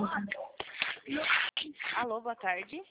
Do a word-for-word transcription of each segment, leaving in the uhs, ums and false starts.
Alô, boa tarde.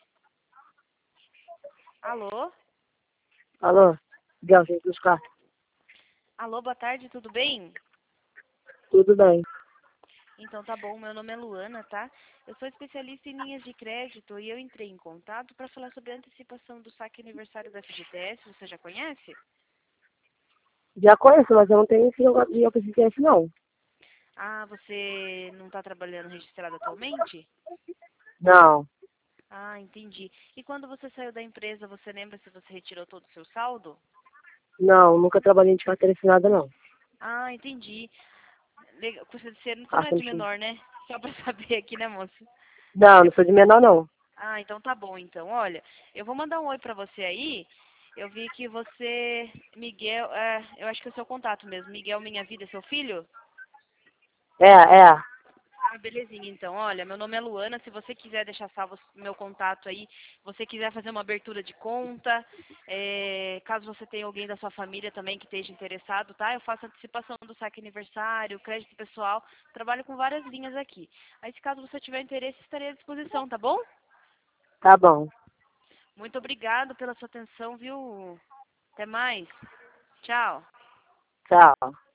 Alô? Alô? Miguel, vem buscar. Alô, boa tarde, tudo bem? Tudo bem. Então tá bom, meu nome é Luana, tá? Eu sou especialista em linhas de crédito e eu entrei em contato para falar sobre a antecipação do saque aniversário da F G T S, você já conhece? Já conheço, mas eu não tenho esse negócio de F G T S, não. Ah, você não está trabalhando registrado atualmente? Não. Ah, entendi. E quando você saiu da empresa, você lembra se você retirou todo o seu saldo? Não, nunca trabalhei de carteira assinada, não. Ah, entendi. Legal. Você você não você Ah, não é de continua. menor, né? Só para saber aqui, né, moça? Não, não sou de menor, não. Ah, então tá bom, então. Olha, eu vou mandar um oi pra você aí. Eu vi que você, Miguel, é, eu acho que é o seu contato mesmo. Miguel Minha Vida, é seu filho? É, é. Ah, belezinha, então. Olha, meu nome é Luana. Se você quiser deixar salvo o meu contato aí, você quiser fazer uma abertura de conta, é, caso você tenha alguém da sua família também que esteja interessado, tá? Eu faço antecipação do saque aniversário, crédito pessoal, trabalho com várias linhas aqui. Aí, se caso você tiver interesse, estarei à disposição, tá bom? Tá bom. Muito obrigado pela sua atenção, viu? Até mais. Tchau. Tchau.